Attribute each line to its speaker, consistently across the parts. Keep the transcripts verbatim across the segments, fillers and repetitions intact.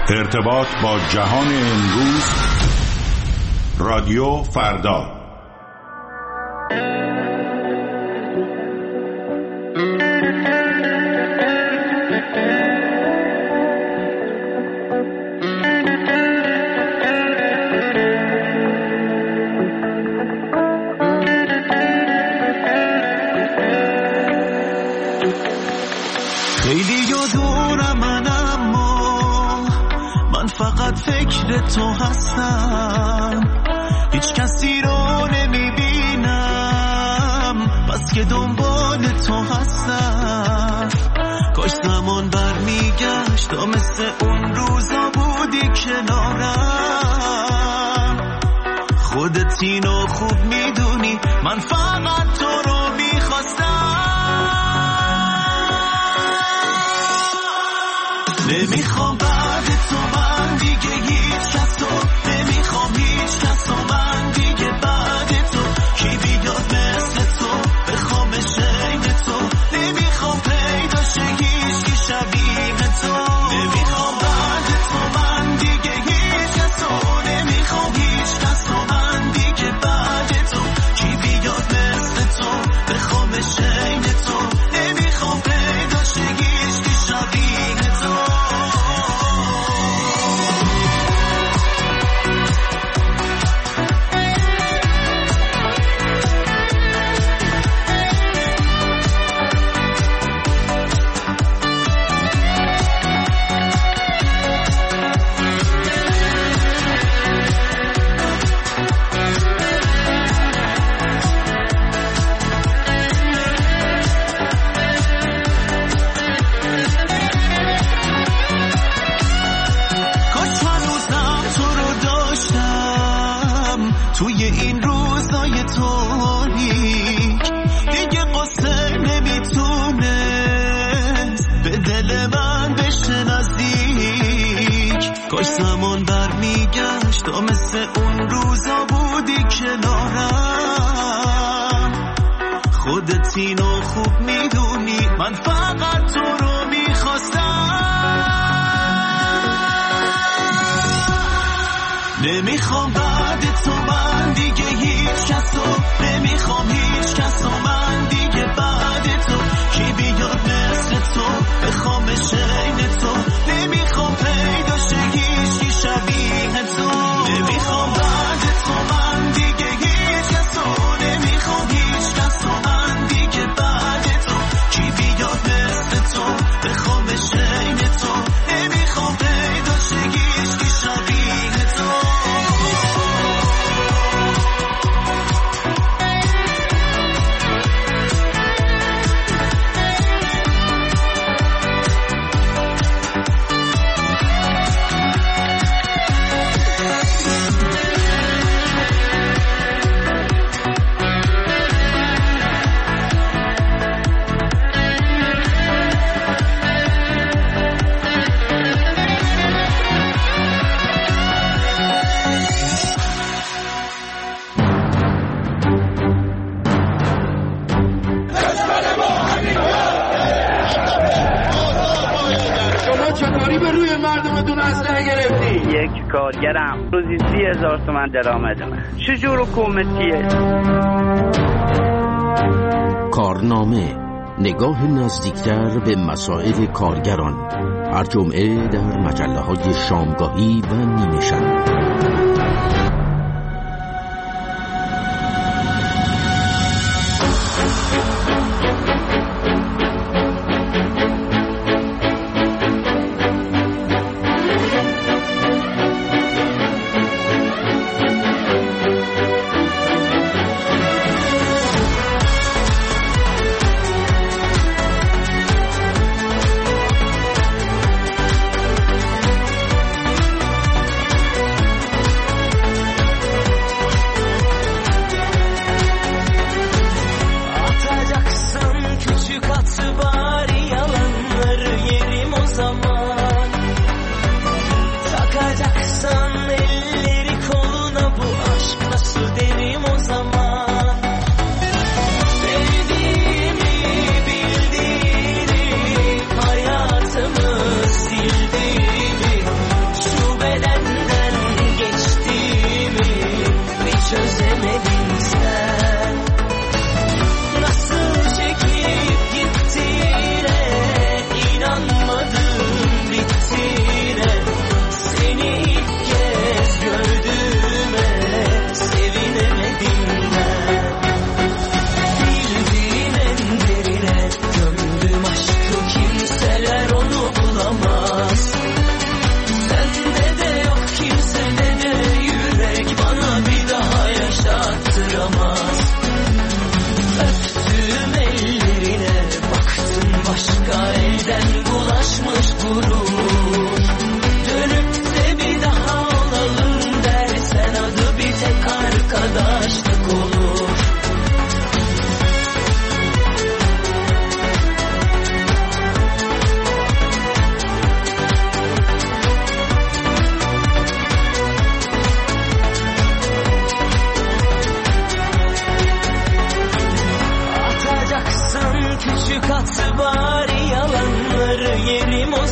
Speaker 1: ارتباط با جهان امروز، رادیو فردا.
Speaker 2: فکر تو هستم، هیچ کسی رو نمیبینم بس که دنبال تو هستم. کاش زمان برمیگشت تا مثل اون روزا بودی کنارم. خودت اینو خوب میدونی، من فقط تو رو میخواستم. نمیخوام بعد تو من دیگه هیچ کس رو، نمیخوام هیچ کس رو من دیگه بعد تو. کی بیاد مثل تو بخوام شین تو، نمیخوام پیدا شه هیچ کی شبیه تو. نمیخوام بعد تو من دیگه هیچ کس رو، نمیخوام هیچ کس رو من دیگه بعد تو. کی بیاد مثل تو بخوام شین تو، نمیخوام پیدا شه هیچ کی شبیه تو. توی این روزای تاریک دیگه قصه نمیتونه به دل من بشه نزدیک. کاش زمان برمیگشت تا مثل اون روزا بودی کنارم. خودت اینو خوب میدونی، من فقط تو رو میخواستم. نمیخوام بعد تو من دیگه هیچ کس رو، نمیخوام هیچ کس رو من دیگه بعد تو. کی بیاد مثل تو بخوام شین تو، نمیخوام پیدا شه هیچ کی شبیه تو. نمیخوام بعد تو من دیگه هیچ کس رو، نمیخوام هیچ کس رو من دیگه بعد تو. کی بیاد مثل تو بخوام شین تو، نمیخوام پیدا شه هیچ کی شبیه تو.
Speaker 3: یک کارگرم روزی سی هزار تومن درآمد من. چجور حکومتیه؟
Speaker 4: کارنامه، نگاه نزدیکتر به مسائل کارگران، هر جمعه در مجله‌های شامگاهی و نیمه شب.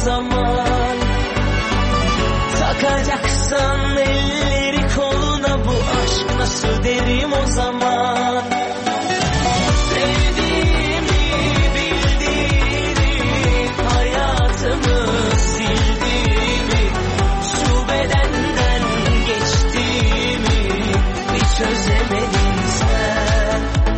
Speaker 2: zaman. Takacaksan elleri koluna, bu aşk nasıl derim o zaman. Sevdiğimi bildiğini, hayatımı sildiğimi, şu bedenden geçtiğimi bir çözemedin sen.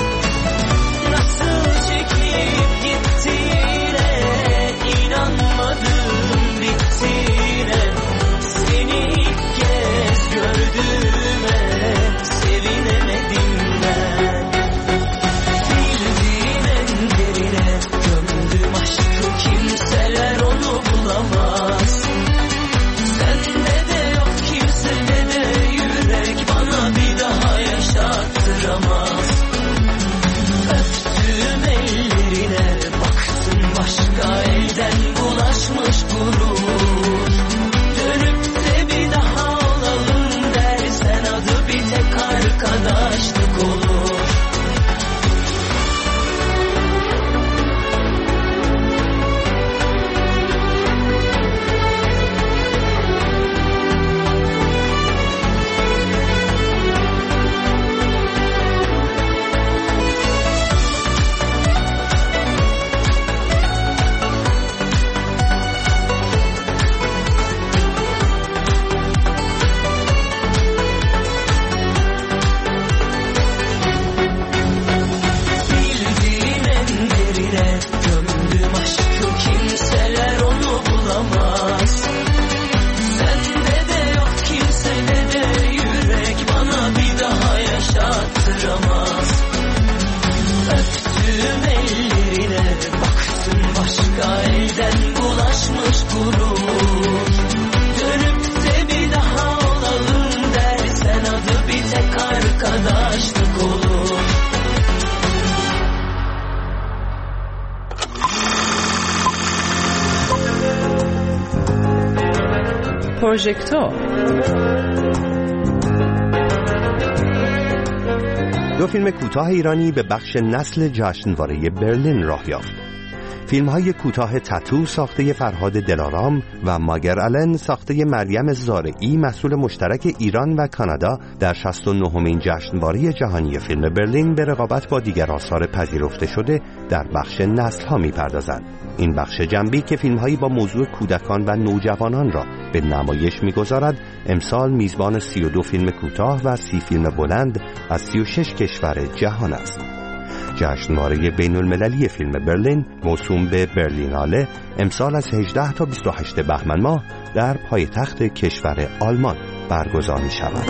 Speaker 2: Nasıl çekip gittiğine inanmadım bittiğine, seni ilk kez gördüğüme sevinemedim ben. Bildiğin en derine gömdüm aşkı, kimseler onu bulamaz. Sende de yok, kimsede de yürek bana bir daha yaşattıramaz. Öptüğüm ellerine baktım, başka elden bulaşmış gurur. Dönüp de bir daha olalım dersen, adı bir tek arkadaşlık olur. Bildiğin en derine gömdüm aşkı, kimseler onu bulamaz. Sende de yok, kimsede de yürek bana bir daha yaşattıramaz. Öptüğüm ellerine baktım, başka elden bulaşmış gurur. Dönüp de bir daha olalım dersen, adı bir tek arkadaşlık olur.
Speaker 5: پروژکتور
Speaker 6: دو فیلم کوتاه ایرانی به بخش نسل جشنواره برلین راه یافت. فیلم‌های کوتاه تتو ساخته فرهاد دلارام و ماگر آلن ساخته مریم زارعی محصول مشترک ایران و کانادا در شصت و نهمین جشنواره جهانی فیلم برلین به رقابت با دیگر آثار پذیرفته شده در بخش نسل‌ها می‌پردازند. این بخش جنبی که فیلم‌هایی با موضوع کودکان و نوجوانان را به نمایش می‌گذارد، امسال میزبان سی و دو فیلم کوتاه و سی فیلم بلند از سی و شش کشور جهان است. جشنواره بین المللی فیلم برلین موسوم به برلیناله امسال از هجده تا بیست و هشت بهمن ماه در پایتخت کشور آلمان برگزار می شود.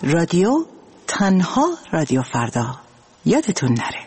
Speaker 7: رادیو، تنها رادیو فردا. یادتون نره.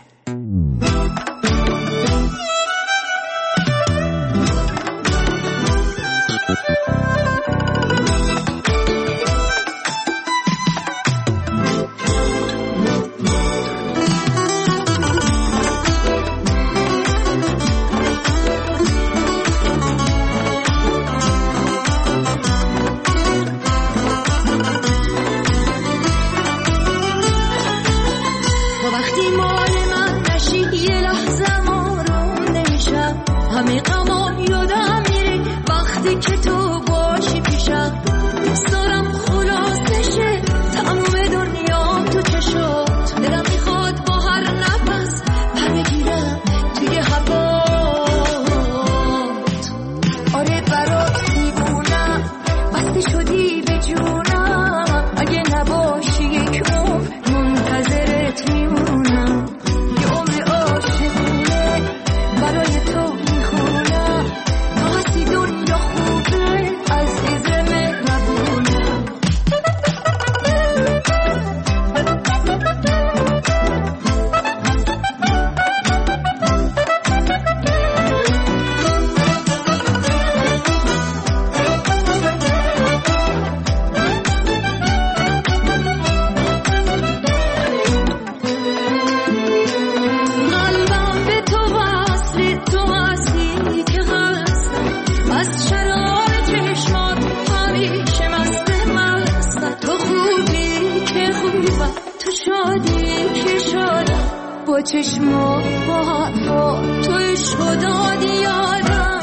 Speaker 8: چشما با حرفا توی شداد یادم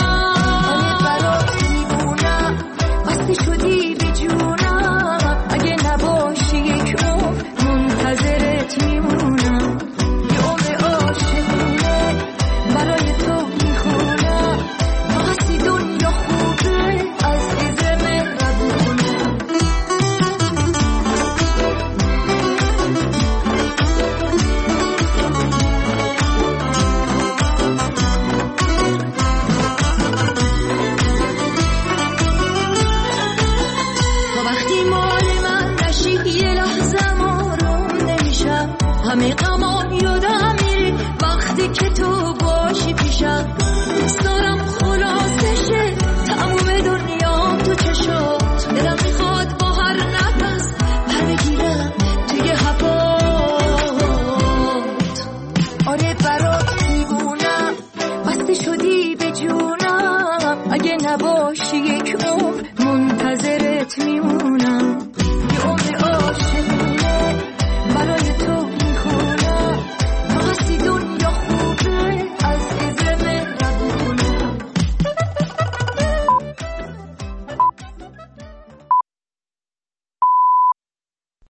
Speaker 8: آره برات دیوونم بسته شدی به جونم اگه نباشی یک عمر منتظرت میمونم یه عمر عاشقونه برای تو میخونم هستی دنیا خوبه عزیز مهربونم همه